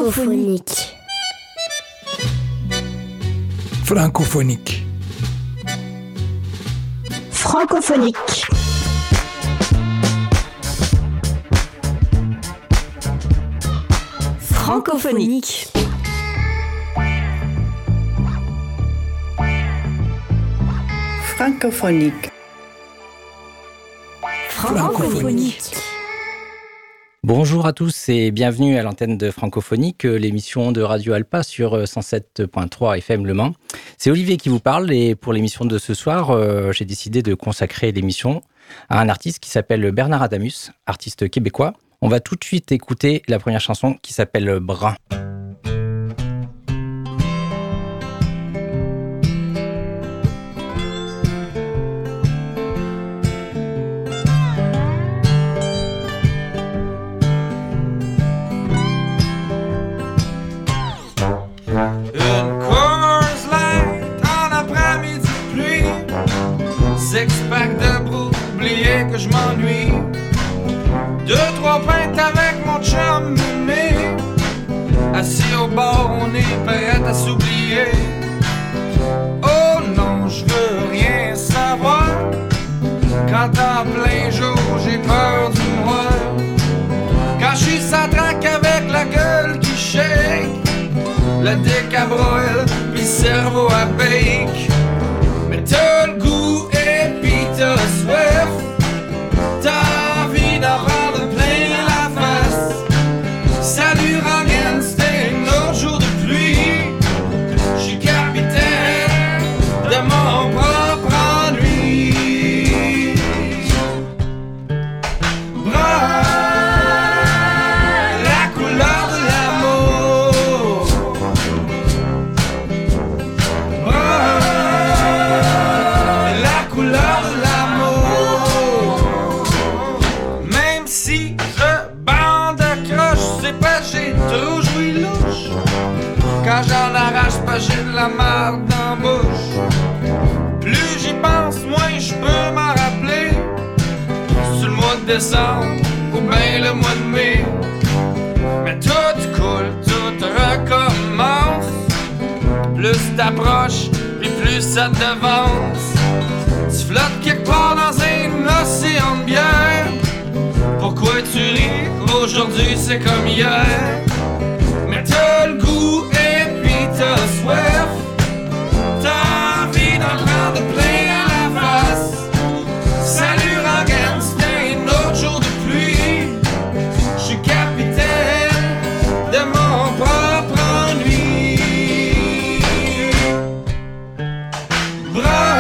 Francophonique. Francophonique. Francophonique. Francophonique. Francophonique. Francophonique. Bonjour à tous et bienvenue à l'antenne de Francophonique, l'émission de Radio Alpa sur 107.3 FM Le Mans. C'est Olivier qui vous parle et pour l'émission de ce soir, j'ai décidé de consacrer l'émission à un artiste qui s'appelle Bernard Adamus, artiste québécois. On va tout de suite écouter la première chanson qui s'appelle Brun. Six-pack de brou, oubliez que je m'ennuie. 2-3 pintes avec mon chum Mémé. Assis au bord, on est prêt à s'oublier. Oh non, je veux rien savoir. Quand en plein jour, j'ai peur du noir. Quand je suis sans trac avec la gueule qui shake, le dick à broil, pis cerveau à bake. Mais t'as le goût et pis t'as soif. T'as envie d'en prendre plein la face. Salut Rangan, c'était un autre jour de pluie. J'suis capitaine de mon propre ennui. Brun, la couleur de l'amour. Brun, couleur de l'amour. Même si je bande de croche, c'est pas j'ai trop joué louche. Quand j'en arrache pas j'ai de la marde dans la bouche. Plus j'y pense, moins je peux m'en rappeler. C'est le mois de décembre ou bien le mois de mai. Mais tout coule, tout recommence. Plus t'approches, puis plus ça te devance. Tu flottes quelque part dans un océan de bière. Pourquoi tu ris? Aujourd'hui c'est comme hier. Mais t'as le goût et puis t'as soif. T'as envie d'en prendre plein à la face. Salut Rangan, c'était un autre jour de pluie. J'suis capitaine de mon propre ennui. Brun,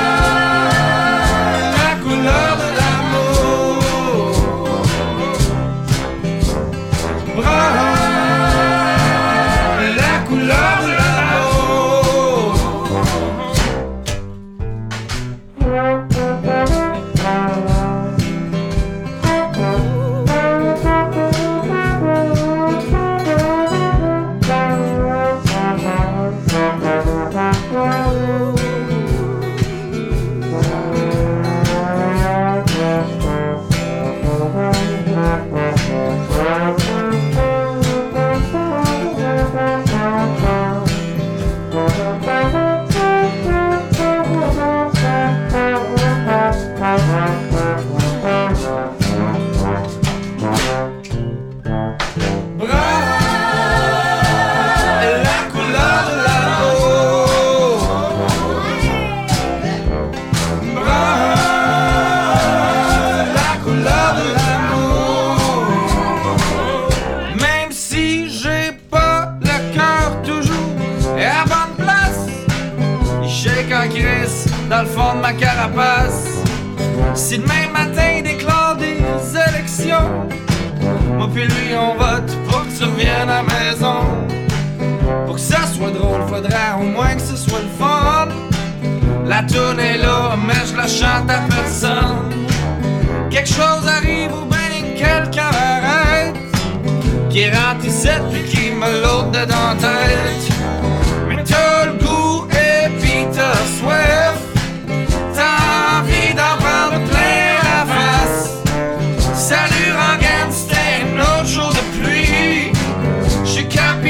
dans le fond de ma carapace. Si demain matin déclare des élections, moi pis lui on vote pour que tu reviennes à la maison. Pour que ça soit drôle, faudrait au moins que ce soit le fun. La toune est là, mais je la chante à personne. Quelque chose arrive ou bien quelqu'un arrête, qui rentre ici puis qui me l'autre dedans tête. Mais t'as le goût et pis t'as soif. T'as envie d'en prendre plein la face. Salut Rangan, c'était un autre jour de pluie. J'suis capable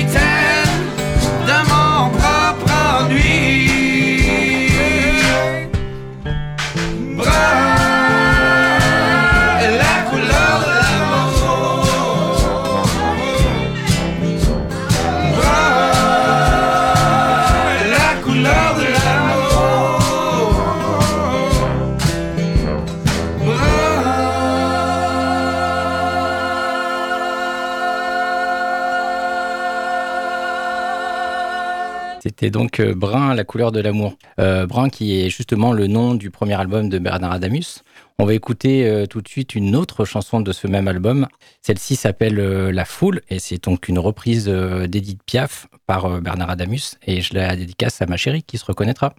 C'était donc Brun, la couleur de l'amour. Brun qui est justement le nom du premier album de Bernard Adamus. On va écouter tout de suite une autre chanson de ce même album. Celle-ci s'appelle La Foule et c'est donc une reprise d'Édith Piaf par Bernard Adamus et je la dédicace à ma chérie qui se reconnaîtra.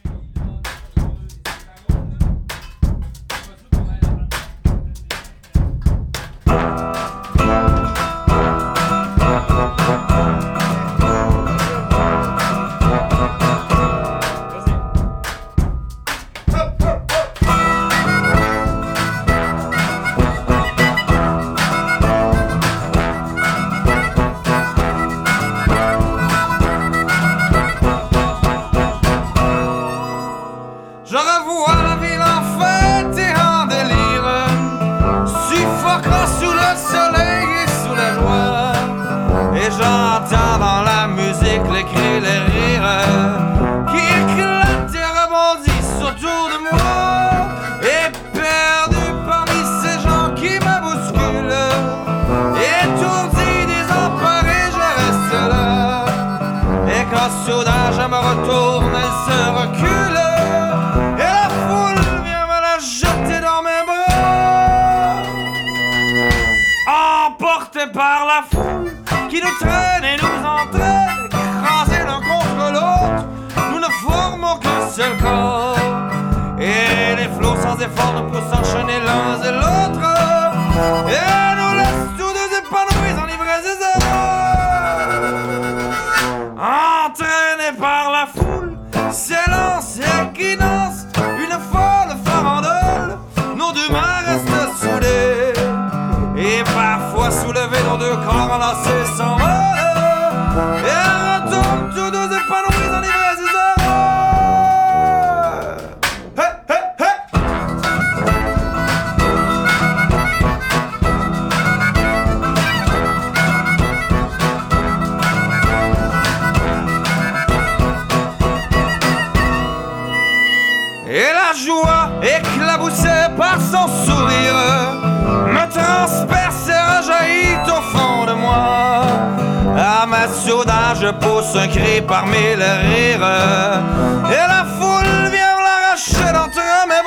J'entends dans la musique les cris, les rires qui éclatent et rebondissent autour de moi. Et perdu parmi ces gens qui me bousculent, étourdi, désemparé, je reste là. Et quand soudain je me retourne, elle se recule et la foule vient me la jeter dans mes bras. Emporté par la foule qui nous traîne et nous entraîne, écrasés l'un contre l'autre, nous ne formons qu'un seul corps. Et les flots sans effort nous poussent enchaîner l'un et l'autre, et nous laissent tous deux épanouis en ivresse des heures. Entraînés par la foule, s'élance et qui danse, une folle farandole, nos deux mains restent soudées. Et parfois soulevés dans deux corps enlacés sans vol, et retombent tous deux épanouis en ivresse des heures. Hey, hey, hey. Et la joie éclaboussée par son sourire me transperce et rejaillit au fond de moi. À ma soudain je pousse un cri parmi les rires, et la foule vient l'arracher d'entre mes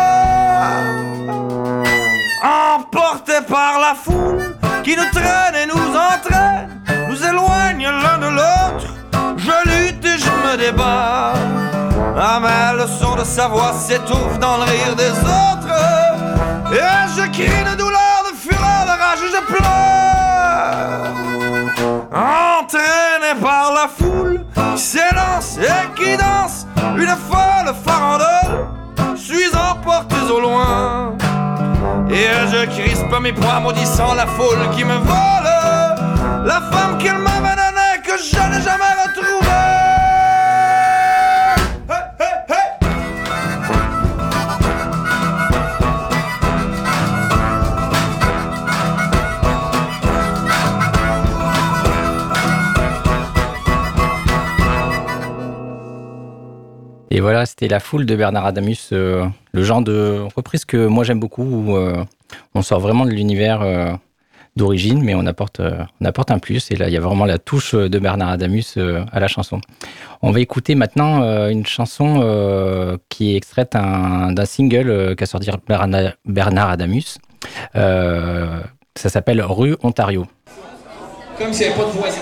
bras. Emporté par la foule qui nous traîne et nous entraîne, nous éloigne l'un de l'autre, je lutte et je me débat. Ah mais le son de sa voix s'étouffe dans le rire des autres, et je crie de douleur, de fureur, de rage, je pleure. Entraîné par la foule qui s'élance et qui danse, une folle farandole, suis emporté au loin. Et je crispe mes poings maudissant la foule qui me vole, la femme qu'elle m'avait donnée que je n'ai jamais retrouvée. Et voilà, c'était La Foule de Bernard Adamus, le genre de reprise que moi j'aime beaucoup, où on sort vraiment de l'univers d'origine, mais on apporte un plus. Et là, il y a vraiment la touche de Bernard Adamus à la chanson. On va écouter maintenant une chanson qui est extraite d'un single qu'a sorti Bernard Adamus. Ça s'appelle Rue Ontario. Comme s'il n'y avait pas de voisin.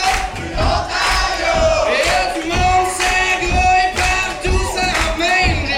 Ontario! Et tout le monde s'engrouille partout, ça ramène.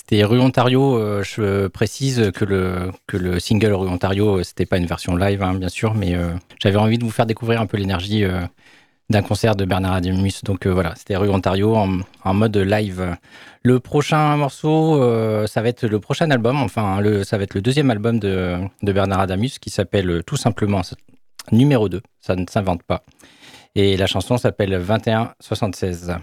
C'était Rue Ontario. Je précise que le single Rue Ontario, c'était pas une version live, hein, bien sûr, mais j'avais envie de vous faire découvrir un peu l'énergie d'un concert de Bernard Adamus. Donc voilà, c'était Rue Ontario en mode live. Le prochain morceau, ça va être le prochain album, ça va être le deuxième album de Bernard Adamus qui s'appelle tout simplement numéro 2, ça ne s'invente pas. Et la chanson s'appelle 2176.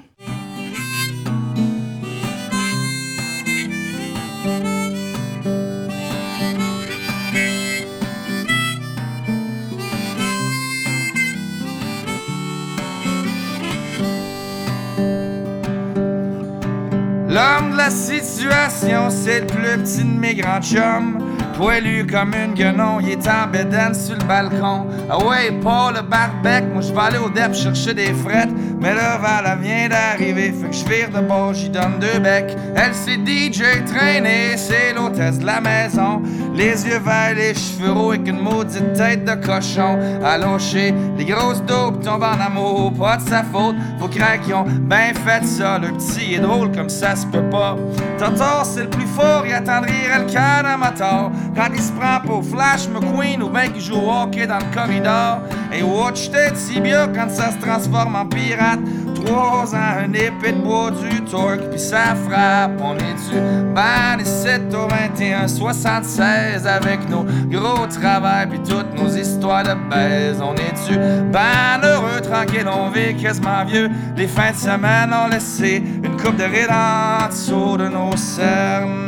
L'homme de la situation, c'est le plus petit de mes grands chums. Poilu comme une guenon, il est en bédaine sur le balcon. Ah ouais, Paul le barbec, moi je vais aller au DEP chercher des frettes. Mais là, Vala vient d'arriver, fait que je vire de bord, j'y donne 2 becs. Elle c'est DJ traînée, c'est l'hôtesse de la maison. Les yeux verts, les cheveux roux avec une maudite tête de cochon. Allongé, les grosses dopes tombent en amour, pas de sa faute. Faut craindre qu'ils ont ben fait ça, le petit est drôle comme ça se peut pas. Totor c'est le plus fort, il attendrait le cœur d'un moteur. Quand il se prend pour Flash McQueen ou ben qu'il joue au hockey dans le corridor. Et watch tes tibias quand ça se transforme en pirate. 3 ans, un épée de bois, du torque, pis ça frappe. On est-tu ben ici au 2176 avec nos gros travails pis toutes nos histoires de baise. On est-tu ben heureux, tranquille, on vit quasiment vieux. Les fins de semaine ont laissé une coupe de rides en dessous de nos cernes.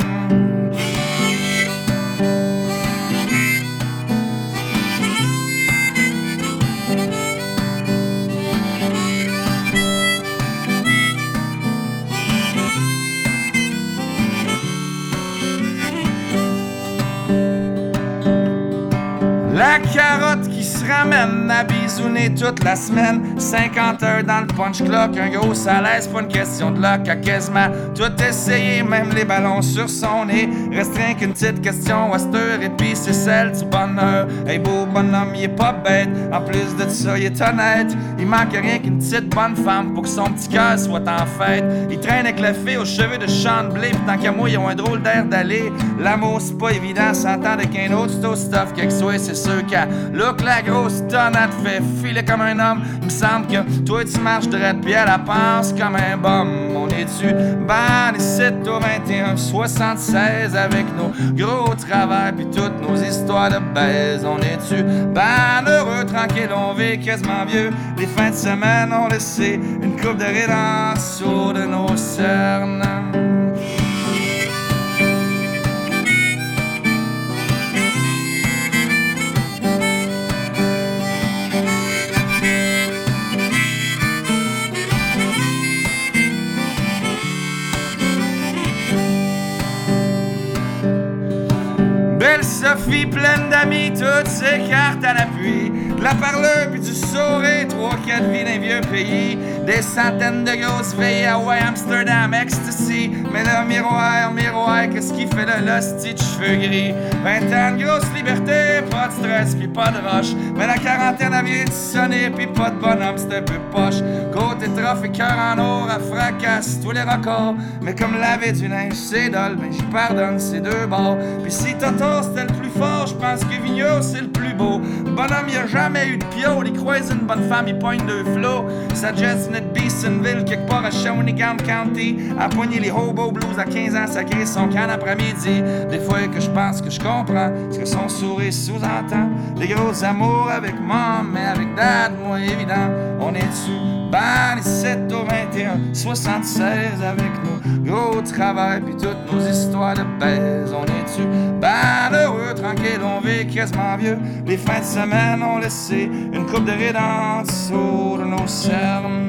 La carotte qui se ramène à bisouner toute la semaine. 50 heures dans le punch clock, un gros salaire, c'est pas une question de luck. A quasiment tout essayé, même les ballons sur son nez. Reste rien qu'une petite question à cette heure, et puis c'est celle du bonheur. Hey beau bonhomme, il est pas bête, en plus de ça, il est honnête. Il manque rien qu'une petite bonne femme pour que son petit cœur soit en fête. Il traîne avec la fille aux cheveux de Sean Blé, pis tant qu'à moi, ils ont un drôle d'air d'aller. L'amour, c'est pas évident, s'entendre qu'un autre, c'est au stuff, quelque soit, c'est sûr qu'à look la grosse tonne, elle te fait filer comme un homme. Il me semble que toi tu marches droite pis elle pense comme un bum. On est-tu ben ici au 2176 avec nos gros travers pis toutes nos histoires de baise. On est-tu ben heureux, tranquille, on vit quasiment vieux. Les fins de semaine ont laissé une coupe de rides en dessous de nos cernes. Sophie pleine d'amis, toutes ses cartes à l'appui. De la parleur puis du sourire, 3-4 vies d'un vieux pays. Des centaines de grosses veillées à Hawaii, Amsterdam, Ecstasy. Mais là, miroir, qu'est-ce qui fait de l'hostie de cheveux gris? 20 ans de grosse liberté, pas de stress pis pas de rush. Mais la quarantaine a vient de sonner pis pas de bonhomme, c'est un peu poche. Côté trophée, cœur en or, à fracasse tous les records. Mais comme laver du linge, c'est dole, mais j'y pardonne ces deux bords. Pis si Toto c'était le plus fort, j'pense que Vigneault c'est le plus beau. Bonhomme, y a jamais eu de pio, il croise une bonne femme, il pogne 2 flots. Ça jette net Beesonville, quelque part à Shawinigan County. À poigner les hobo blues à 15 ans, ça crée son can après-midi. Des fois que je pense que je comprends ce que son sourire sous-entend. Des gros amours avec mom, mais avec dad, moi évident. On est dessus, ben les 7 au 21, 76 avec nos gros travail pis toutes nos histoires de baise. On est dessus, ben heureux, tranquille, on vit quasiment vieux. Les fins de semaine ont laissé une coupe de rides en dessous de nos cernes.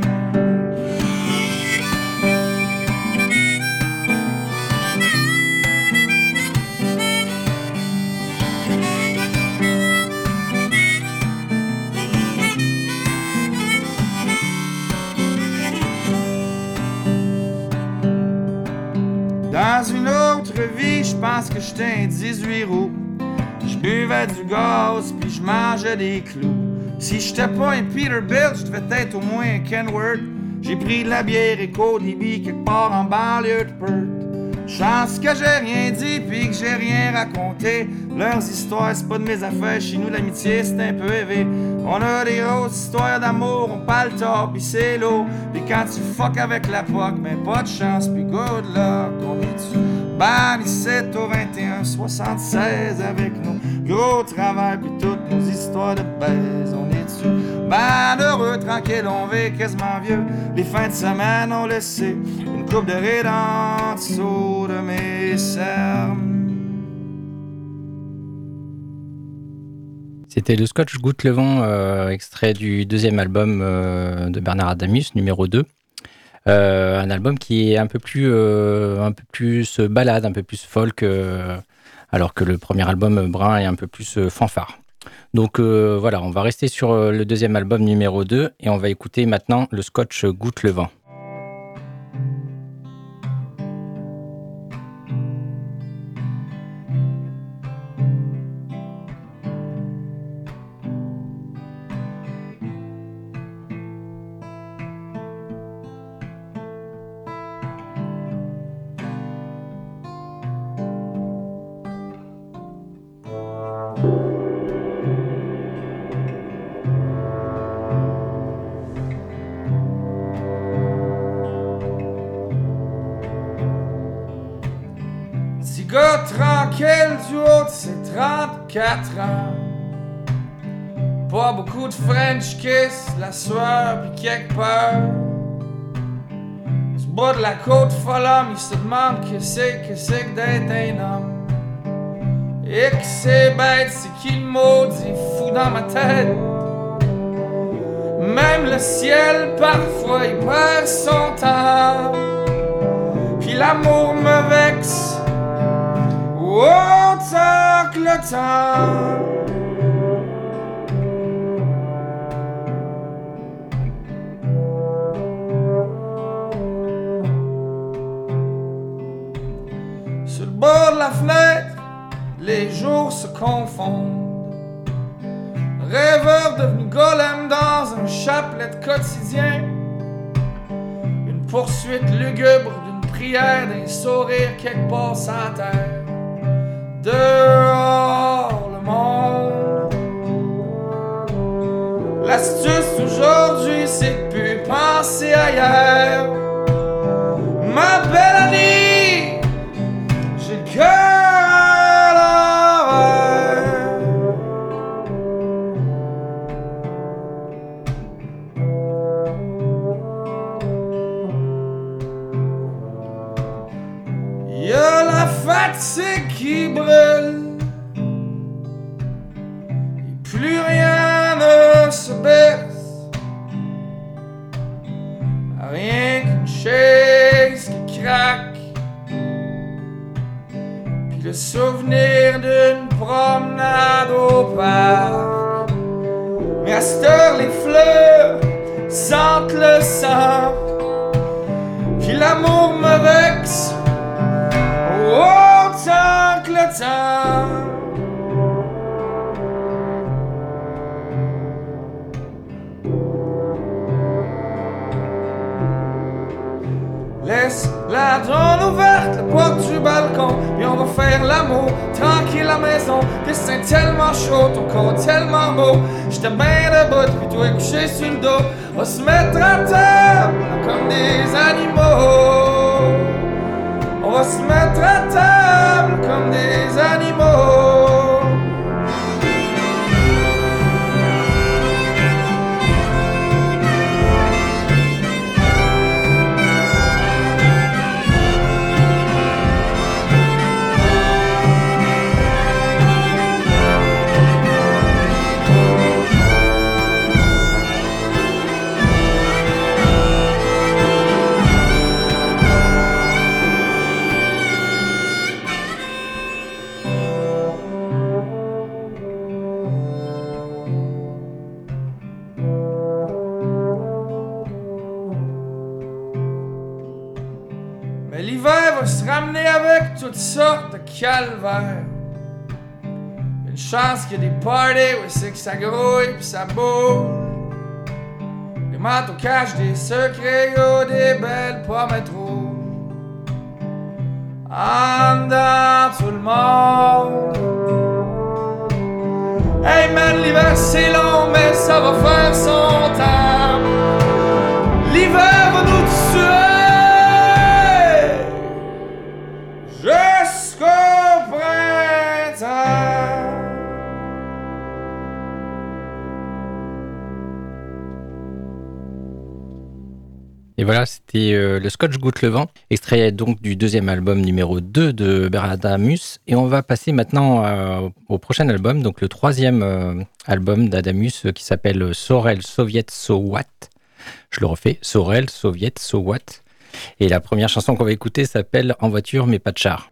Dans une autre vie, je pense que j'étais un 18 roues. Je buvais du gaz puis je mangeais des clous. Si j'étais pas un Peterbilt, je devais être au moins un Kenworth. J'ai pris de la bière et Cody B quelque part en banlieue de Perth. Chance que j'ai rien dit pis que j'ai rien raconté. Leurs histoires, c'est pas de mes affaires. Chez nous, l'amitié, c'est un peu élevé. On a des grosses histoires d'amour, on parle tard pis c'est lourd. Pis quand tu fuck avec la POC, ben pas de chance pis good luck. On est-tu ban ici au 21-76 avec nos gros travail pis toutes nos histoires de baise. On est-tu ban heureux, tranquille, on vit quasiment vieux. Les fins de semaine, on le sait, une coupe de rides en dessous de mes cernes. C'était le Scotch Goutte le vent, extrait du deuxième album de Bernard Adamus, numéro 2. Un album qui est un peu plus balade, un peu plus folk, alors que le premier album Brun est un peu plus fanfare. Donc voilà, on va rester sur le deuxième album numéro 2 et on va écouter maintenant le Scotch Goutte le vent. Gars tranquille du haut de ses 34 ans. Pas beaucoup de French kiss, la sueur pis quelque peur. Du bas de la côte folle homme, il se demande que c'est que d'être un homme. Et que c'est bête, c'est qui le maudit fou dans ma tête. Même le ciel parfois il perd son temps. Pis l'amour me vexe autant que le temps. Sur le bord de la fenêtre, les jours se confondent. Rêveur devenu golem dans un chapelet quotidien. Une poursuite lugubre d'une prière, d'un sourire quelque part sans terre. Dehors le monde. L'astuce aujourd'hui c'est de plus penser ailleurs. Ma belle Annie, j'ai le cœur à l'envers. Y'a la fatigue qui brûle et plus rien ne se baisse. Rien qu'une chaise qui craque, puis le souvenir d'une promenade au parc. Mais à cette heure les fleurs sentent le sang, puis l'amour me vexe autant que le temps. Laisse la donne ouverte, la porte du balcon, et on va faire l'amour tranquille à la maison. Destin tellement chaud, ton corps tellement beau. J'étais bien debout, puis toi couché sur le dos. On va se mettre à table comme des animaux. On va se mettre à table comme des animaux. Mais l'hiver va se ramener avec toutes sortes de calvaires. Une chance qu'il y a des parties où c'est que ça grouille pis ça bouge. Les manteaux cachent des secrets, y'a des belles pommettes rouges. en dedans tout le monde. Hey man, l'hiver c'est long, mais ça va faire son temps. L'hiver va nous tuer jusqu'au printemps. Et voilà, c'était le Scotch Goûte le vent, extrait donc du deuxième album numéro 2 de Bernard Adamus. Et on va passer maintenant au prochain album, donc le troisième album d'Adamus qui s'appelle Sorel Soviet So What. Je le refais, Sorel Soviet So What. Et la première chanson qu'on va écouter s'appelle En voiture mais pas de char.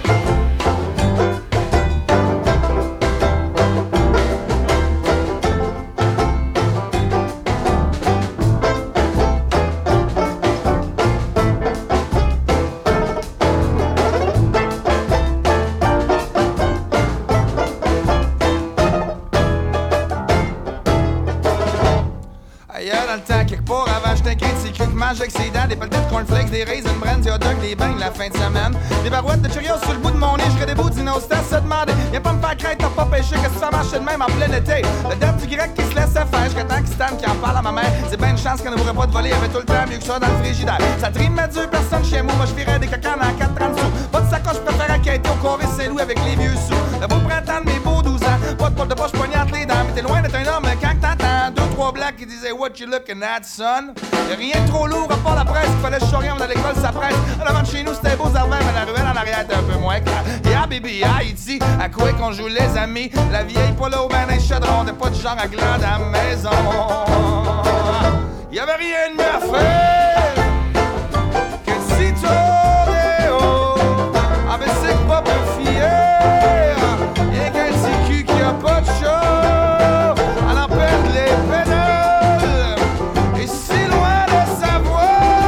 Avec ses dents, des palettes de cornflakes, des raisin brands, des hot dogs, des bangs la fin de semaine. Des barouettes de Cheerios sur le bout de mon nez, j'serais debout, d'innocent, se demander. Viens pas me faire craindre, t'as pas pêché, que ça marche de même en plein été. Le date du grec qui se laisse faire, jusqu'à temps qu'il stand qui en parle à ma mère. C'est ben une chance qu'on ne pourrait pas te voler, il y avait tout le temps mieux que ça dans le frigidaire. Ça trime à Dieu, personne chez moi, moi j'firais des cacanes à 4,30 sous. Pas de sacoche, je préfère enquêter au Corée Saint-Louis avec les vieux sous. Le beau printemps de mes beaux 12 ans, pas de porte de poche poignante les dents. Mais t'es loin d'être un homme quand t'entends 2-3 blacks qui disaient What you looking at, son? Y'a rien de trop lourd à part la presse. Fallait que je souriais à l'école, ça presse. En avant de chez nous, c'était beau Zervin, mais la ruelle en arrière était un peu moins claire. Yeah, baby, Haïti, à quoi qu'on joue les amis. La vieille polo, ben un chaudron, t'es pas du genre à glande à la maison. Y'avait rien de mieux à faire que si tourner haut. Ah, ben c'est que pas peu fier. Y'a qu'un petit cul qui a pas de chaud. Alors perdre les pédales. Et si loin de savoir.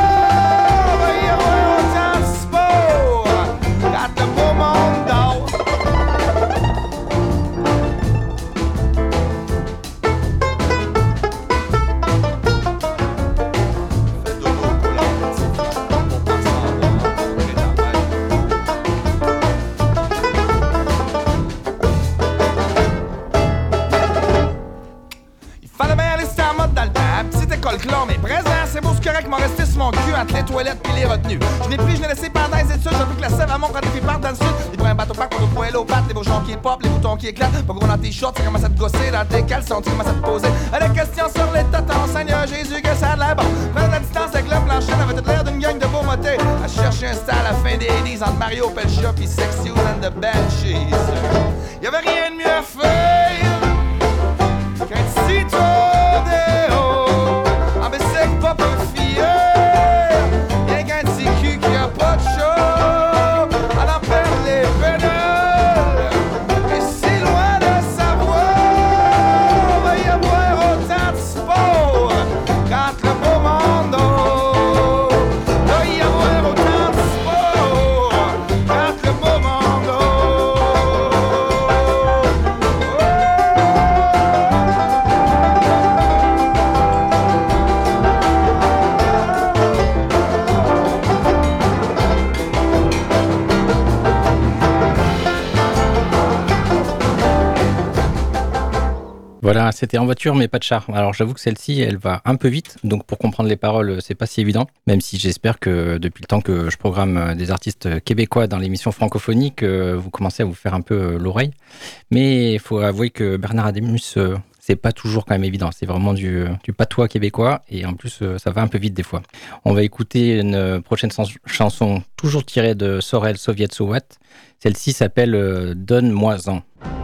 Mais présent, c'est beau, c'est correct, m'en resté sur mon cul entre les toilettes pis les retenues. Je n'ai pris, je n'ai laissé pendant les études, j'ai vu que la sève à mon quand les filles partent dans le sud. Les bruns bateau parc, pour poêle aux pattes, les beaux gens qui pop, les boutons qui éclatent. Pas gros dans tes shorts, ça commence à te gosser, dans tes caleçons, tu commences à te poser. Des questions sur les tatons, Seigneur Jésus, que ça a de l'air bon. Prendre la distance avec le plancher, avait toute l'air d'une gang de beaux motés. À chercher un style à la fin des 80s entre Mario Pelcha pis Sexy and the Banshees. Y'avait rien de mieux à faire qu'un petit tour des hauts. Ah ben c'est que pas peu fier. Y'a qu'un petit cul qui a pas de chaud. Alors perd les pédales. Et si loin de savoir, va y avoir autant de sport quand le beau monde va y avoir autant de sport quand le beau monde. Voilà, c'était En voiture mais pas de char. Alors j'avoue que celle-ci, elle va un peu vite, donc pour comprendre les paroles, c'est pas si évident, même si j'espère que depuis le temps que je programme des artistes québécois dans l'émission francophonique, vous commencez à vous faire un peu l'oreille. Mais il faut avouer que Bernard Adamus, c'est pas toujours quand même évident, c'est vraiment du patois québécois, et en plus ça va un peu vite des fois. On va écouter une prochaine chanson toujours tirée de Sorel Soviet So What. Celle-ci s'appelle Donne-moi-en.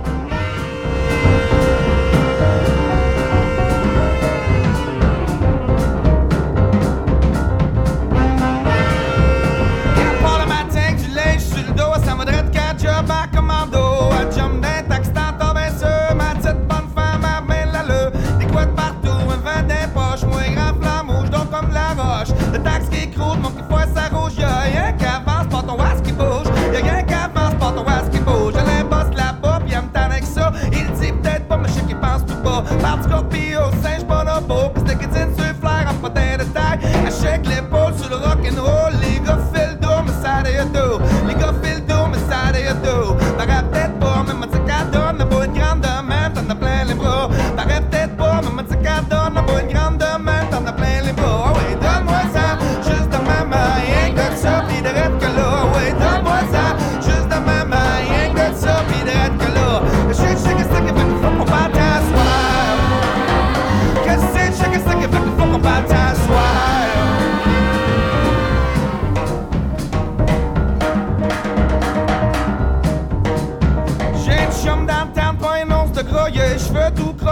Par du Scorpio, singe bonobo, pis de guitine sur le flair, en potin de taille. Achèque l'épaule sur le rock'n'roll, les gars font le dos, mais ça des dos. Les gars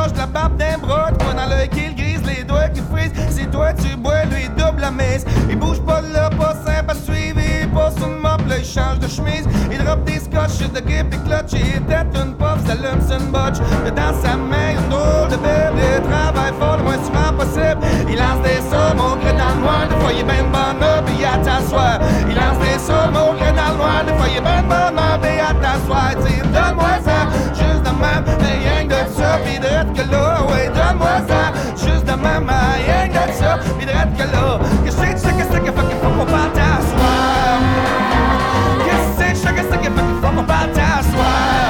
mouche, la barbe d'un bras, toi dans l'œil qu'il grise, les doigts qui frisent. Si toi tu bois, lui double la messe. Il bouge pas là, pas simple à suivre. Il passe une mop, là il change de chemise. Il drop des scotch, de grip et clutch. Il tête une puff, s'allume son botch. Dans sa main, une drôle de bible. Il travaille fort le moins souvent possible. Il lance des sommes au gré dans le noir. Des fois il est ben bon up et à t'asseoir. Il lance des sommes au gré dans le noir. Des fois il est ben bon up et à t'asseoir. Dis donne-moi ça, juste de même. Rien que de ça, pis drette que là. Ouais, donne-moi ça, juste de même. Rien que de ça, pis drette que là. Que c'est que fucking faut qu'on parte t'asseoir. Que c'est que fucking faut qu'on parte t'asseoir.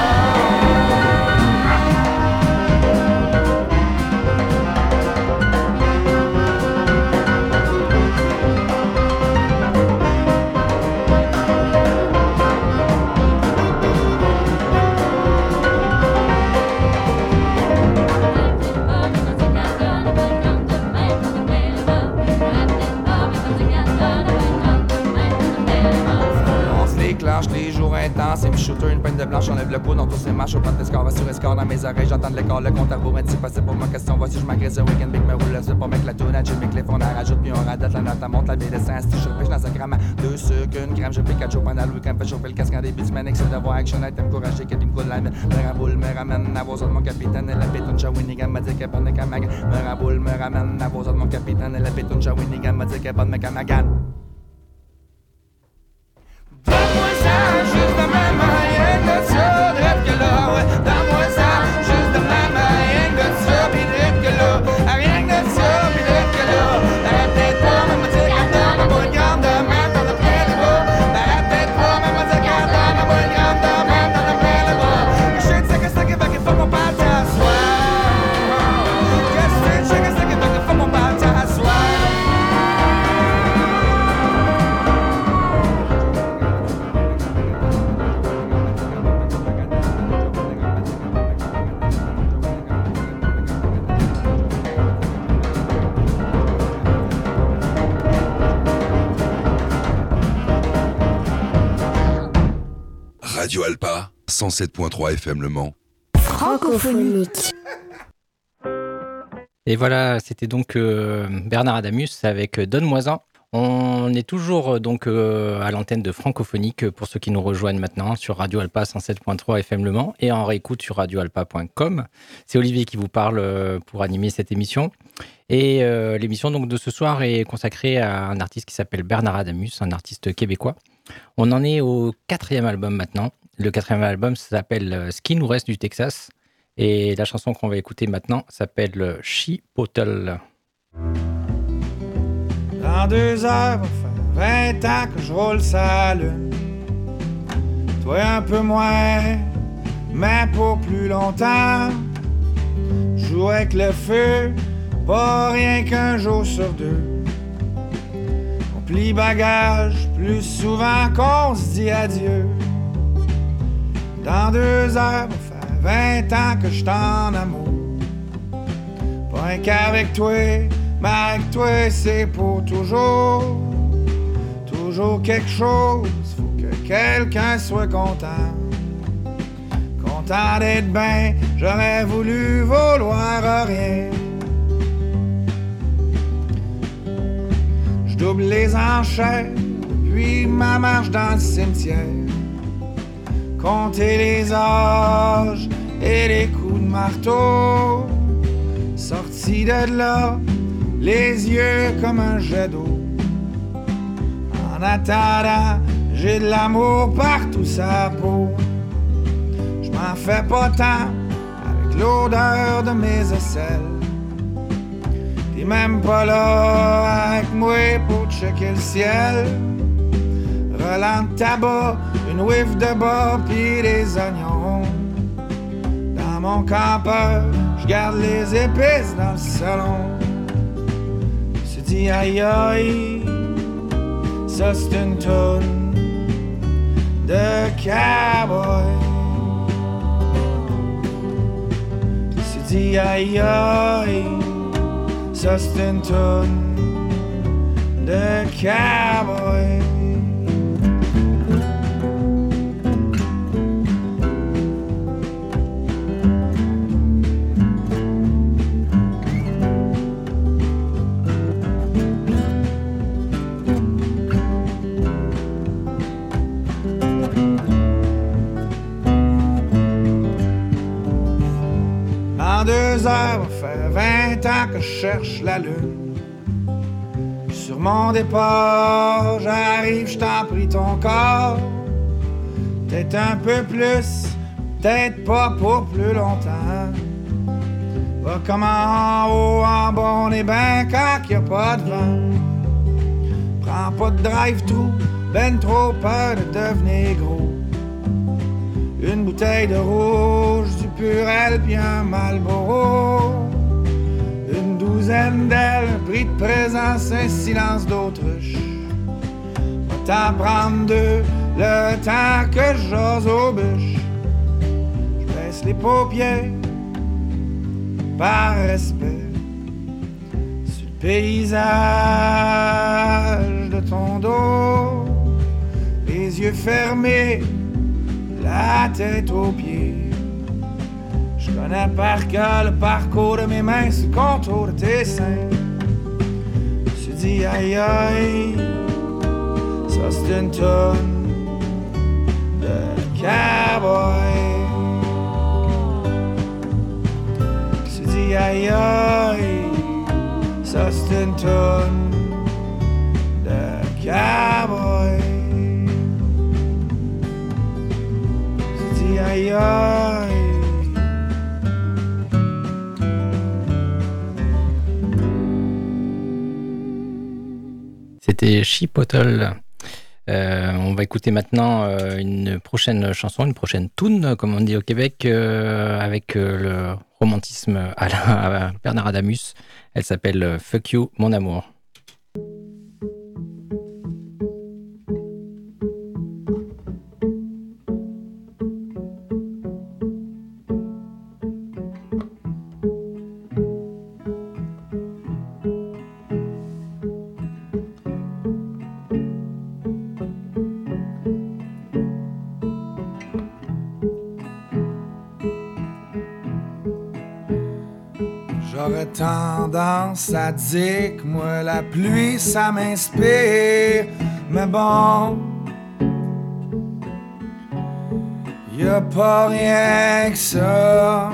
Les jours intenses, et me shooter une peine de blanche, enlève le coude, on tourne ses marches au pas de score, sur escore dans mes oreilles, j'entends de l'écart, le compte à vous, c'est passé pour ma question, voici je m'agresse un week-end, big me roule, c'est pas mec la toune, à Jimmy Cliff, on la rajoute, puis on radote, la note, la monte, la baie de sens, si je pêche dans un gramme, 2 sucres, 1 gramme, je pique 4 jours pendant le week-end, fait chauffer le casque en début de semaine, excès d'avoir action, être encouragé, qu'elle me coule la mine, me raboule, me ramène à vos autres, mon capitaine, et la pétoune, Shawinigan, m'a dit qu'elle bonne Kamagan, me raboule, me ramène à vos autres, mon capitaine, et la pétoune, Shawinigan, m'a dit qu'elle bonne Kamagan. Donne-moi ça, juste de même, rien de ça, drette que là, ouais. Donne-moi ça, juste de même, rien de ça, pis drette que là. Rien de ça, pis drette que là. Arrête peut-être pas, mais me dire qu'elle donne, pas une grande de merde, t'en as plein le bras. Arrête peut-être pas, mais me dire qu'elle donne, pas une grande de merde, t'en as plein le bras. Que je sais que c'est qu'il faut qu'on parte t'asseoir. Que je sais que c'est qu'il faut qu'on parte t'asseoir. Radio Alpa, 107.3 FM Le Mans. Francophonique. Et voilà, c'était donc Bernard Adamus avec Donne-moi-en. On est toujours donc à l'antenne de Francophonique pour ceux qui nous rejoignent maintenant sur Radio Alpa 107.3 FM Le Mans et en réécoute sur radioalpa.com. C'est Olivier qui vous parle pour animer cette émission. Et l'émission donc de ce soir est consacrée à un artiste qui s'appelle Bernard Adamus, un artiste québécois. On en est au 4e album maintenant. Le 4e album s'appelle Ce qui nous reste du Texas. Et la chanson qu'on va écouter maintenant s'appelle Chipotle. Dans 2 heures, va faire 20 ans que je roule sa lune. Toi un peu moins, mais pour plus longtemps. Joue avec le feu, pas rien qu'un jour sur 2. On plie bagage plus souvent qu'on se dit adieu. Dans 2 heures, va faire 20 ans que je t'en amour. Pas un qu'avec toi, mais avec toi c'est pour toujours. Toujours quelque chose, faut que quelqu'un soit content. Content d'être bien, j'aurais voulu vouloir rien. Je double les enchères, puis ma marche dans le cimetière. Compter les âges et les coups de marteau. Sorti de là, les yeux comme un jet d'eau. En attendant, j'ai de l'amour partout sa peau. Je m'en fais pas tant avec l'odeur de mes aisselles. T'es même pas là avec moi pour checker le ciel. Relent de tabac, une whiff de bas pis des oignons. Dans mon campeur, je garde les épices dans le salon. Se dit aïe aïe, ça c'est une toune de cowboy. Se dit aïe aïe, ça c'est une toune de cowboy. heures, va faire 20 ans que je cherche la lune. Sur mon départ, j'arrive, je t'en prie ton corps. Peut-être un peu plus, peut-être pas pour plus longtemps. Va comme en haut, en bas, on est ben quand y a pas de vent. Prends pas de drive-thru, ben trop peur de devenir gros. Une bouteille de rouge, du Purel pis un Marlboro. Une douzaine d'ailes, prix de présence, un silence d'autruche. Va t'en prendre deux, le temps que j'ose aux bûches. J'baisse les paupières, par respect, sur le paysage de ton dos. Les yeux fermés, la tête aux pieds. Je connais par cœur le parcours de mes mains sur le contour de tes seins. Je me suis dit aïe aïe, ça c'est une tonne de cowboy. Je me suis dit aïe aïe, ça c'est une tonne de cowboy. Aïe aïe. C'était Chipotle. On va écouter maintenant une prochaine chanson, une prochaine toune, comme on dit au Québec, avec le romantisme à Bernard Adamus. Elle s'appelle Fuck You, mon amour. J'aurais tendance à dire que moi la pluie ça m'inspire. Mais bon, y'a pas rien que ça.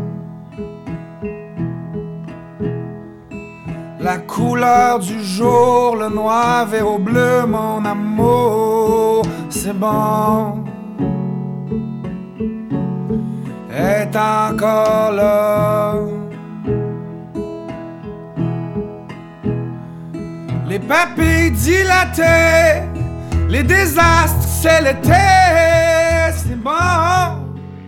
La couleur du jour, le noir vers au bleu, mon amour, c'est bon. Est encore là. Les papilles dilatées, les désastres, c'est l'été, c'est bon.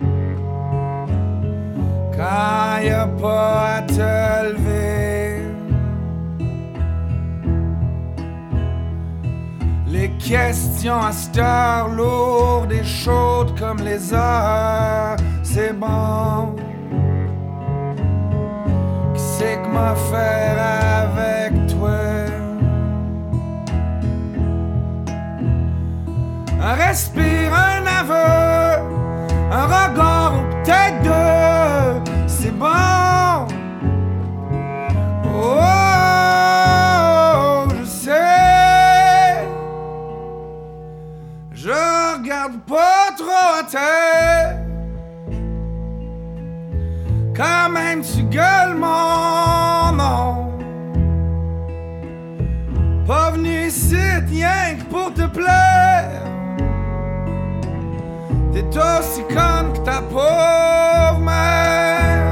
Quand y'a pas à te lever, les questions à cette heure lourdes et chaudes comme les heures, c'est bon. Qu'est-ce que m'a faire avec toi? Un respire, un aveu, un regard ou peut-être deux, c'est bon. Oh, je sais, je regarde pas trop à terre. Quand même tu gueules mon nom. Pas venu ici rien que pour te plaire. T'es aussi conne que ta pauvre mère.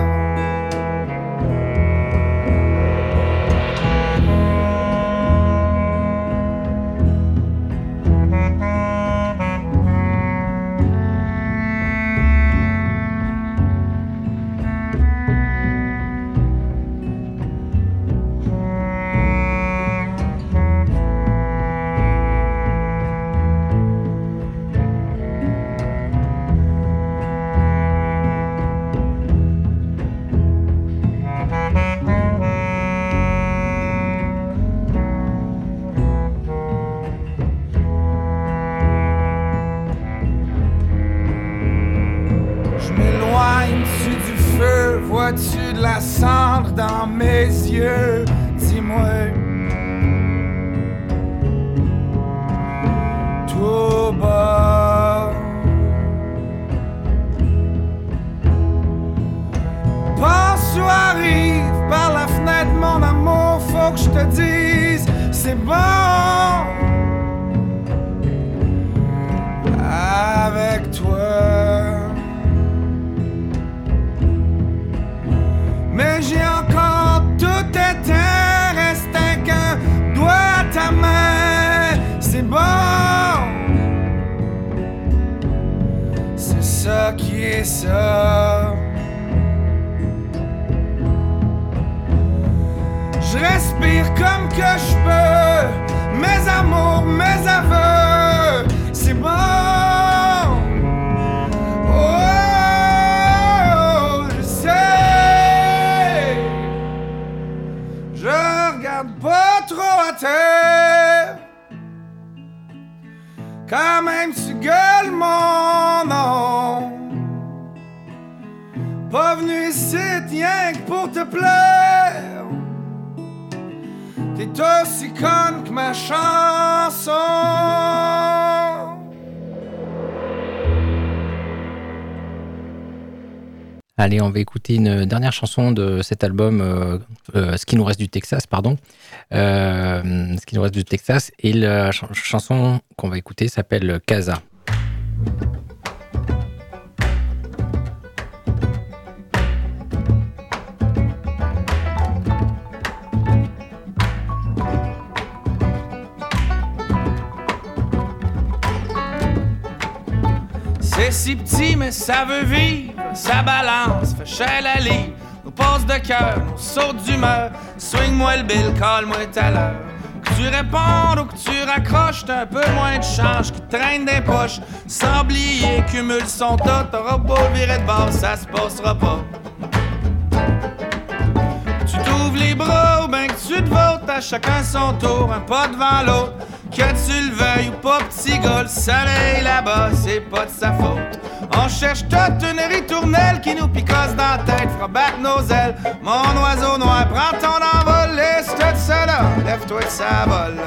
Vois-tu de la cendre dans mes yeux? Dis-moi. Tout bas. Pense-toi te dise c'est bon avec toi. Mais j'ai encore tout éteint, reste qu'un doigt à ta main. C'est bon, c'est ça qui est ça. Je respire comme que je peux, mes amours, mes aveux. C'est bon. Pas trop à terre, quand même tu gueules mon nom. Pas venu ici rien que pour te plaire. T'es aussi conne que ma chanson. Allez, on va écouter une dernière chanson de cet album, Ce qui nous reste du Texas, pardon. Ce qui nous reste du Texas. Et la chanson qu'on va écouter s'appelle Casa. C'est si petit mais ça veut vivre, ça balance, fait cher la livre. Nos passes de cœur, nos sauts d'humeur, swing-moi le bill, call-moi tout à l'heure. Que tu répondes ou que tu raccroches, t'as un peu moins de change qui traîne des poches. Sablier cumule son tas, t'auras beau virer de bord, ça se passera pas. Tu t'ouvres les bras ou ben que tu te votes, à chacun son tour, un pas devant l'autre. Que tu le veuilles ou pas, petit gars, le soleil là-bas, c'est pas de sa faute. On cherche toute une ritournelle qui nous picasse dans la tête, fera battre nos ailes. Mon oiseau noir, prends ton envol, laisse tout ça là, lève-toi de sa vole.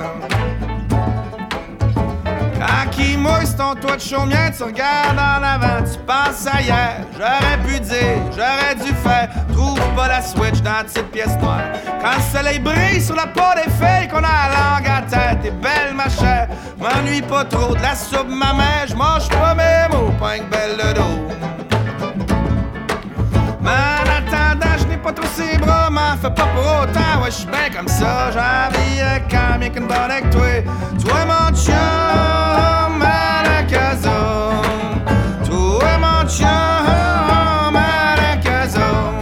Quand il mouille sur ton toit de chaumière, tu regardes en avant, tu penses à hier. J'aurais pu dire, j'aurais dû faire, trouve pas la switch dans la petite pièce noire. Quand le soleil brille sur la peau des feuilles qu'on a la langue à terre, t'es belle ma chère, m'ennuie pas trop de la soupe ma mère, j'mange pas mes mots, pas une belle de dos. Mais en attendant, je n'ai pas trop ses bras, m'en fais pas pour autant, ouais j'suis bien comme ça, j'ai envie quand même qu'une bonne avec toi. Toi mon chum, à la casa, toi mon chum, à la casa.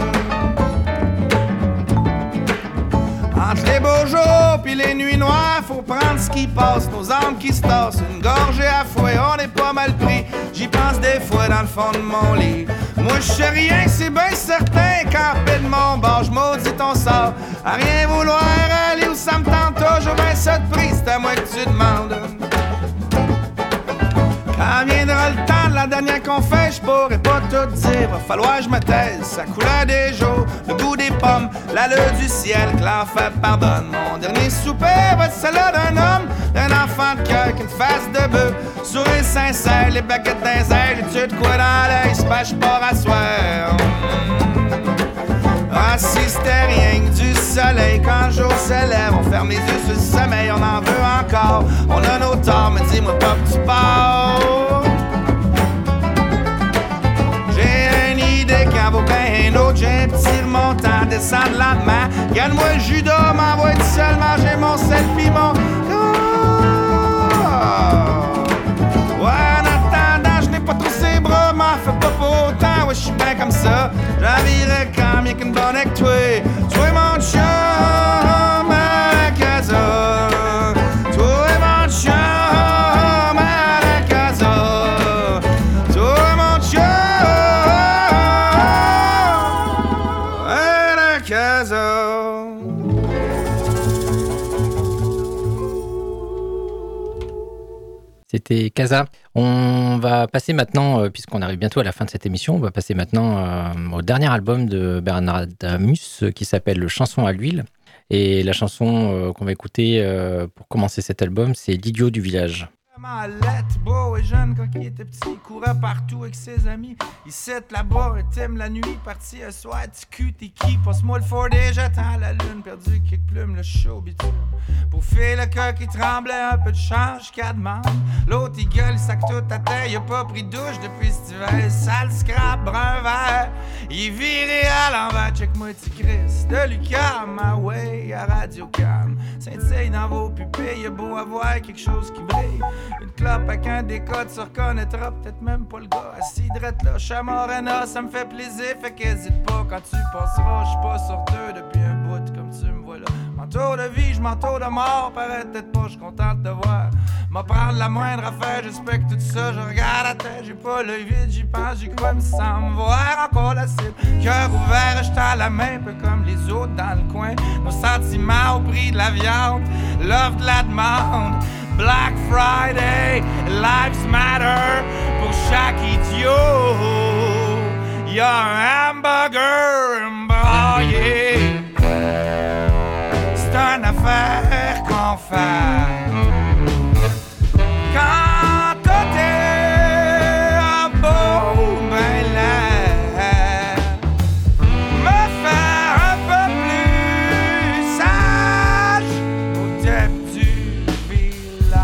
Entre les beaux jours pis les nuits noires, faut prendre ce qui passe, nos âmes qui se tassent, une gorgée à fouet, on est pas mal pris. J'y pense des fois dans le fond de mon lit. Moi je sais rien, c'est bien certain, campé de mon bord, j'maudis ton sort. À rien vouloir aller où ça me tente, toujours bien ça de prix, c'est à moi que tu demandes. Quand viendra le temps de la dernière qu'on fait, j'pourrai pas tout dire, va falloir que je me taise. La couleur des jours, le goût des pommes, l'allure du ciel, que l'enfer pardonne. Mon dernier souper va être celui d'un homme, d'un enfant de cœur qu'une face de bœuf. Sourire sincère, les baguettes dans les airs, j'ai-tu de quoi dans l'œil, c'est pas j'pars à soir. Ah si c'était rien que du soleil, quand le jour se lève, on ferme les yeux sur le sommeil, on en veut encore. On a nos torts, mais dis-moi pas que tu pars. J'ai une idée qui en vaut bien une autre, j'ai un petit remontant, descendre lentement. Garde-moi le jus d'homme, m'envoie tout seul manger mon selfie, mon... Ouais, en attendant, je n'ai pas trop ses bras, m'en fais pas pour autant, ouais, je suis bien comme ça. J'envierais quand même qu'une bonne avec toi. Toi mon chum à la casa, toi mon chum à la casa, toi mon chum à la casa. C'était Casa. On va passer maintenant, puisqu'on arrive bientôt à la fin de cette émission, on va passer maintenant au dernier album de Bernard Adamus qui s'appelle Chanson à l'huile. Et la chanson qu'on va écouter pour commencer cet album, c'est L'idiot du village. Mallette, beau et jeune quand il était petit, il courait partout avec ses amis. Il cite là-bas un thème la nuit, parti un soir, tu cul, t'es qui? Passe-moi le 4D, j'attends la lune, perdu quelques plumes, le chaud bitume. Pour faire le cœur qui tremblait, un peu de change qu'à demande. L'autre il gueule, il sac toute à terre, il a pas pris de douche depuis cet hiver. Sale scrap, brun vert, il est viré à l'envers, check-moi Chris. De Lucam, my way à Radio Cam. Saint-Seille dans vos pupilles, y'a beau avoir quelque chose qui brille. Une clope avec un décote, tu reconnaîtras peut-être même pas le gars. Assis drette là, Chamorena, ça me fait plaisir, fait qu'hésite pas quand tu passeras. J'suis pas sur deux depuis un bout, comme tu me vois là. M'entoure de vie, j'm'entoure de mort, paraît peut-être pas, j'suis content de te voir. M'a prendre la moindre affaire, j'espère que tout ça, je regarde à terre, j'ai pas l'œil vide, j'y pense, j'y crois, me sans me voir encore la cible. Cœur ouvert, j'tends la main, peu comme les autres dans le coin. Nos sentiments au prix de la viande, l'offre de la demande. Black Friday, Lives Matter, pour chaque idiot, y'a un hamburger embraillé. C'est une affaire qu'on fait quand tout est à beau, ben l'air me faire un peu plus sage au début du village.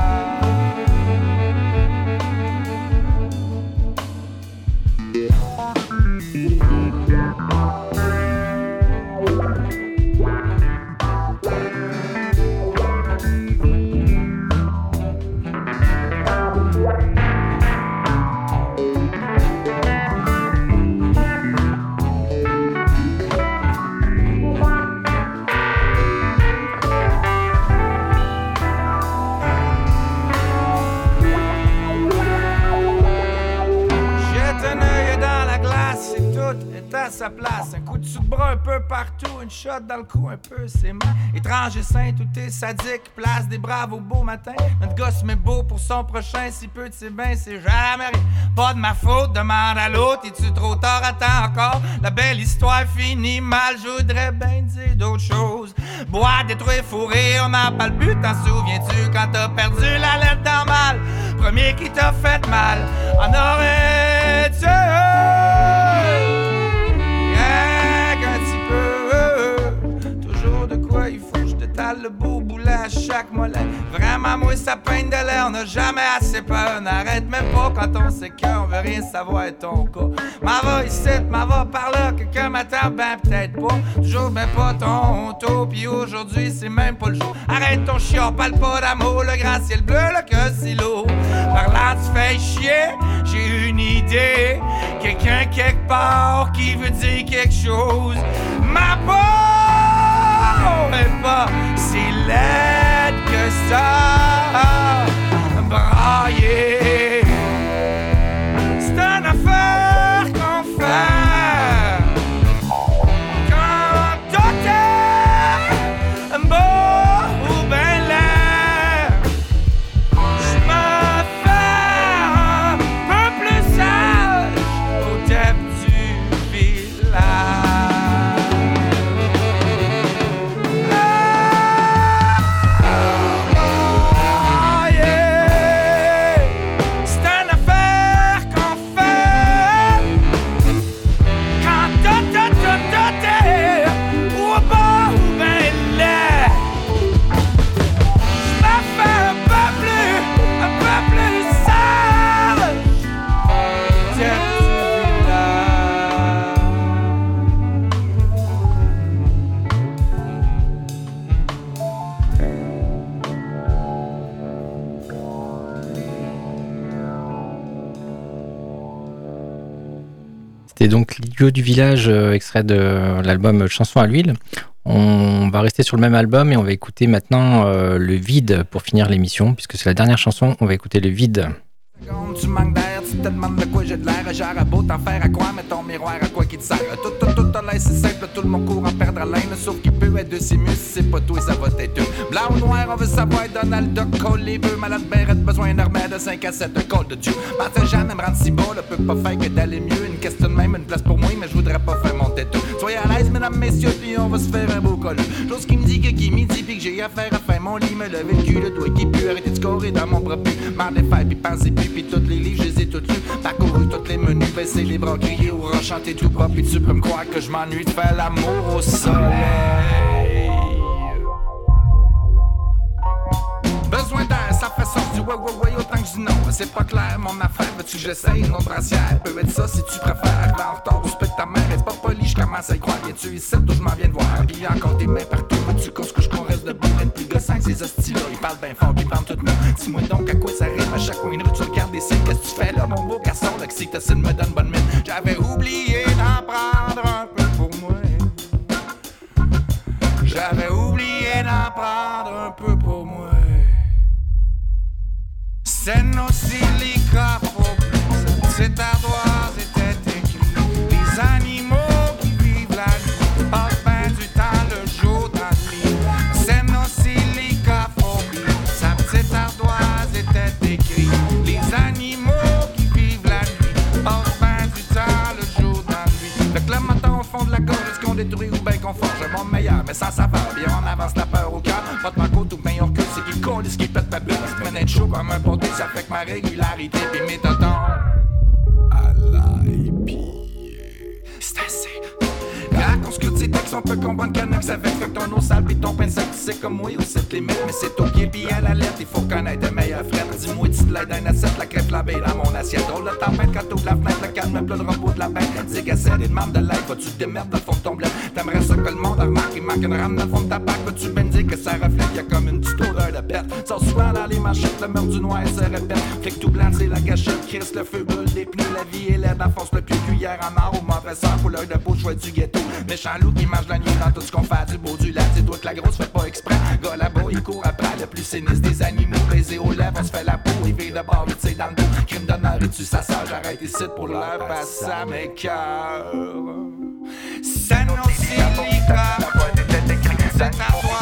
À sa place, un coup de sous-bras un peu partout, une shot dans le cou un peu, c'est mal. Étrange et sain, tout est sadique, place des braves au beau matin. Notre gosse met beau pour son prochain, si peu de ses bains, c'est jamais rien. Pas de ma faute, demande à l'autre, es-tu trop tard, attends encore. La belle histoire finit mal, je voudrais bien dire d'autres choses. Boire, détruire, fourrer, on n'a pas le but, t'en souviens-tu quand t'as perdu la lettre dans mal? Premier qui t'a fait mal, en aurais-tu? Il faut que je détale le beau boulet à chaque mollet. Vraiment, moi, ça peine de l'air. On n'a jamais assez peur. On n'arrête même pas quand on sait qu'on veut rien savoir ton cas. M'en va ici, m'en va par là. Quelqu'un m'attend, ben peut-être pas. Toujours ben pas ton tour. Puis aujourd'hui, c'est même pas le jour. Arrête ton chien, parle pas d'amour. Le grand ciel bleu, le cœur si lourd. Par là, tu fais chier. J'ai une idée. Quelqu'un quelque part qui veut dire quelque chose. Ma peau est pas si laide que ça, brailler. C'est une affaire qu'on fait quand tout est beau ou ben l'air. J'me fais un peu plus sage au début du village. C'était donc l'idiot du village, extrait de l'album Chanson à l'huile. On va rester sur le même album et on va écouter maintenant Le Vide pour finir l'émission, puisque c'est la dernière chanson. On va écouter Le Vide. Tu manques d'air, tu te demandes de quoi j'ai de l'air. Genre à beau t'en faire à quoi, mais ton miroir à quoi qui te sert. Tout à l'aise, c'est simple, tout le monde court en perdre haleine. Sauf qu'il peut être de ses muscles, c'est pas tout et ça va t'être blanc ou noir, on veut savoir. Donald Duck, colle les bœufs, malade bérette, besoin d'un remède de 5 à 7, un col de Dieu. Partage jamais me rendre si bas, ne peut pas faire que d'aller mieux. Une question de même, une place pour moi, mais je voudrais pas faire mon têteux. Soyez à l'aise, mesdames, messieurs, puis on va se faire un beau col. Chose qui me dit que qui midi, puis que j'ai affaire à faire mon lit, me lever le cul, le doigt qui pue, arrêter de scorer dans mon propre. faire des fêtes, puis penser plus, puis tous les livres, je les ai tous lus. Parcouru tous les menus, baisser les bras, crier ou rechanter tout bas, puis tu peux me croire que je m'ennuie de faire l'amour au soleil. Besoin d'air, ça fait sorte du ouais, autant que je dis non. C'est pas clair, mon affaire, veux-tu que j'essaye une autre brassière? Peut être ça si tu préfères. Arriver en retard au spectacle ta mère, est pas poli, je commence à y croire. Viens-tu ici, d'où je m'en viens de voir? Il y a encore des mains partout, veux-tu qu'on se couche, qu'on reste debout? Même plus gossant que ces hosties-là, ils parlent bien fort, ils parlent tout nu. Dis-moi donc à quoi ça rime à chaque coin de rue, tu regardes des signes. Qu'est-ce que tu fais là, mon beau garçon? L'oxytocine me donne bonne mine. J'avais oublié d'en prendre un peu pour moi. J'avais oublié d'en prendre un peu pour moi. C'est nos silicophobes, cette ardoise était écrit. Les animaux qui vivent la nuit passent bien du temps le jour dans le lit. C'est nos silicophobes, sa petite ardoise était écrit. Les animaux qui vivent la nuit passent bien du temps le jour dans le lit. Le club matin au fond de la gorge, est-ce qu'on détruit ou bien qu'on forge un monde meilleur, mais sans saveur, bien on avance la peur au cœur. Pas de ma côte ou bien on recule, c'est qu'il colle, ce qui pète ma bulle. Être chaud comme un porté, ça fait que ma régularité pis mes tontons à l'ail, c'est assez. Quand on se tes textes, on peut comprendre qu'il y en a que ça fait que ton eau sale pis ton pain de sac, tu sais comme moi où c'est les mecs, mais c'est au pied pis à la lettre, il faut connaître le meilleur frère. Dis-moi, tu te l'aides d'un assiette, la crêpe flambée dans mon assiette. Drôle de tempête quand t'ouvres la fenêtre, le calme plein de repos de la bête. Dis qu'elle sert des demandes de l'aide, vas-tu te démerdes dans le fond de ton bled? T'aimerais ça que le monde remarque, il manque une rame dans le fond de ta bague. Vas-tu bien dire que ça reflète, y'a comme une petite odeur de pète. Sors souvent dans les manchettes, le meurtre du noir se répète. Flic tout blanc, c'est la gâchette, crisse le feu, brûle des pneus, la vie est laide, enfonce le pied, cuillère en or, au mauvais sort, couleur de peau, choix du ghetto. Méchant loup qui mange la nuit dans tout ce qu'on fait, du beau du lac, c'est toi que la grosse fait pas exprès. Gars là-bas, il court après le plus sinistre des animaux, baiser aux lèvres, on se fait la peau, il vire de bord, il tire dans le dos. Crime d'honneur et tu ça sort, j'arrête ici pour l'heure, passe à mes cœurs. C'est nos silicophobes, c'est à toi,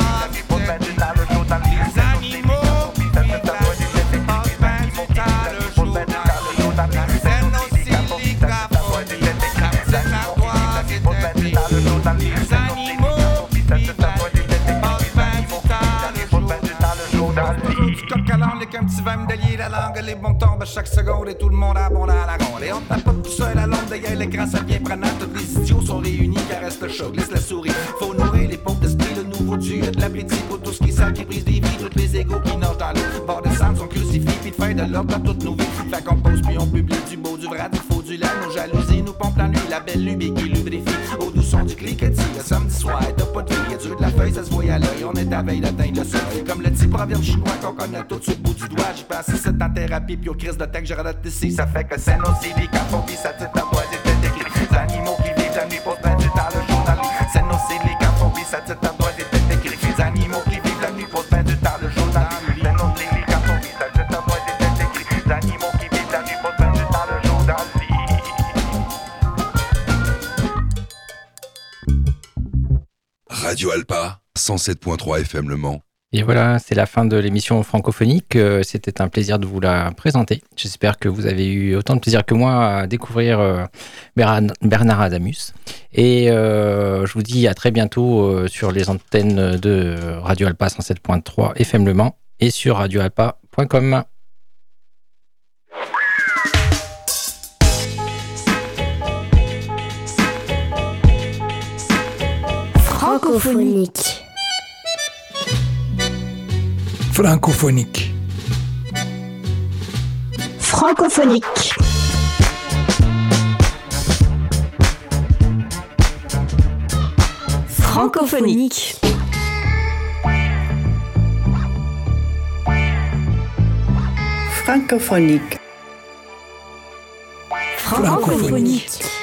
les animaux qui vivent la nuit, passent bien du temps le jour dans le lit. C'est nos silicophobes, la petite ardoise était écrit. Les animaux qui vivent la nuit, passent bien du temps le jour dans le lit. Du coq à l'âne, avec un petit vin me délier la langue, les bons tombent à chaque seconde et tout le monde abonde à la ronde. Et on tape pas tout seul à l'ombre, d'ailleurs l'écran ça devient prenant. Tous les idiots sont réunis, caresse le choc, laisse la souris. Faut nourrir les pauvres d'esprit, le nouveau dieu de l'appétit pour tout ce qui est sale, qui brise des vies, tous les égos qui nagent dans l'eau. Bord de sang sont crucifiés, puis de faire de l'ordre dans toutes nos vies. Fait qu'on pose puis on publie du beau, du vrai, du faux, du lait. Nos jalousies nous pompent la nuit, la belle lubie qui lubrifie. Au doux son du cliquetis, le samedi soir, t'as pas de vie, y'a dur de la feuille, ça se voit à l'œil. On est à veille d'atteindre le soleil. Comme le petit proverbe chinois qu'on connaît tout sur le bout du doigt. J'ai passé 7 ans en thérapie, puis au crise de tech, j'ai radoté ici. Ça fait que c'est nos silicophobes, ça tête à toi, c'était écrit. Les animaux qui vivent la nuit, posent bien du temps le jour dans le lit. C'est nos silicophobes, ça tête à toi, c'était écrit. Les animaux qui vivent la nuit, posent bien du temps le jour dans le lit. C'est nos silicophobes, ça tête à toi, c'était écrit. Les animaux qui vivent la nuit, posent bien du temps le jour dans le lit. Radio Alpa, 107.3 FM Le Mans. Et voilà, c'est la fin de l'émission francophonique. C'était un plaisir de vous la présenter. J'espère que vous avez eu autant de plaisir que moi à découvrir Bernard Adamus. Et je vous dis à très bientôt sur les antennes de Radio Alpa 107.3 FM Le Mans et sur radioalpa.com. Francophonique. Francophonique. Francophonique. Francophonique. Francophonique. Francophonique.